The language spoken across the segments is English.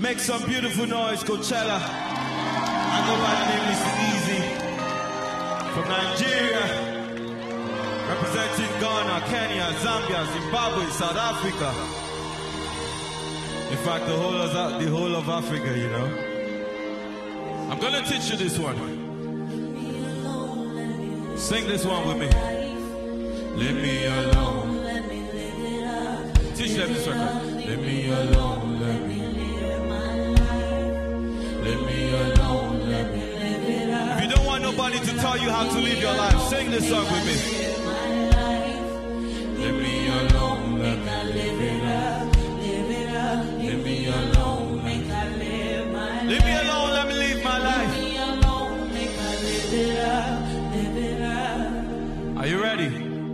Make some beautiful noise, Coachella. I go by the name Mr. Easy. From Nigeria. Representing Ghana, Kenya, Zambia, Zimbabwe, South Africa. In fact, the whole of Africa, you know. I'm gonna teach you this one. Sing this one with me. Leave me alone. Teach them this record. Leave me alone, let me live my life. Leave me alone, let me live it up. If you don't want nobody to tell you how to live your life, sing this song with me. Leave me alone, let me live it up. Live it up. Leave me alone, make I live my life. Leave me alone, let me live my life. Leave me alone, make I live it up. Live it up. Are you ready?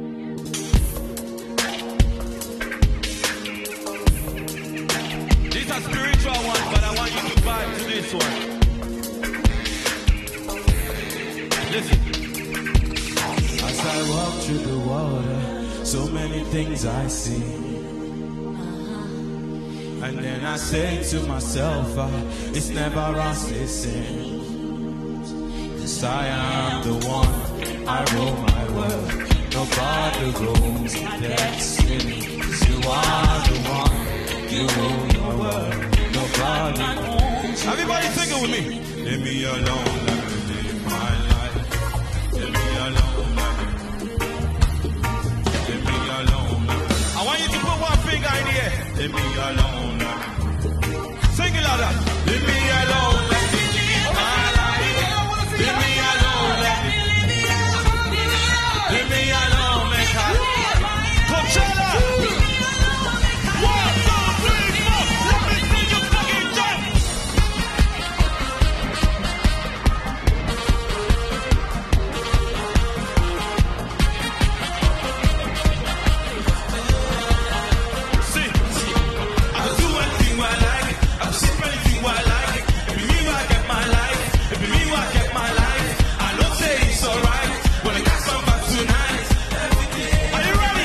These are spiritual ones, but I want you to vibe to this one. Listen. As I walk through the water, so many things I see. And then I say to myself, it's never us, it's sin. 'Cause I am the one, I rule my world. Nobody rules my destiny. 'Cause you are the one, you rule your world. Nobody owns. Everybody sing it with me. Leave me alone, let me live my life. Leave me alone, leave me alone. I want you to put one finger in the air. Leave me alone. Sing it louder. Leave me alone, let me live my life. Leave me alone, let me live it up. Leave me alone, make I Coachella. 1, 2, 3, 4. Let me see you fucking jump. See, I can do anything I like. I can sip anything I like. If it me, I get my life. If it me, I get my life. I don't say it's alright when I got some back tonight. Are you ready?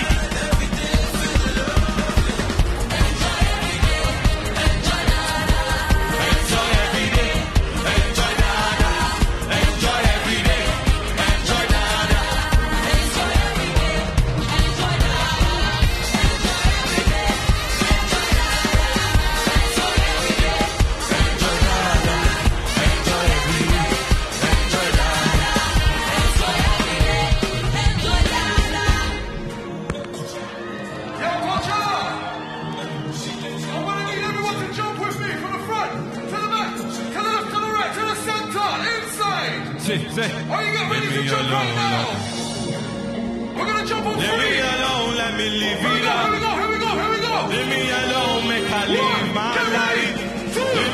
Enjoy every day. Enjoy nada. Enjoy every day. Enjoy nada. Enjoy every day. Enjoy nada. Enjoy every day. Enjoy nada. Enjoy every day. Enjoy nada. Enjoy every day. Enjoy nada. Enjoy every day. Enjoy nada. Yo, Coachella! I want to need everyone to jump with me from the front, to the back, to the left, to the right, to the center, inside! Say. Are you getting ready to jump right now? We're going to jump on Leave me three! alone, let me live Here we it go, up. here we go, here we go, here we go! Leave me alone, make I live my Get ready. life. 2, Leave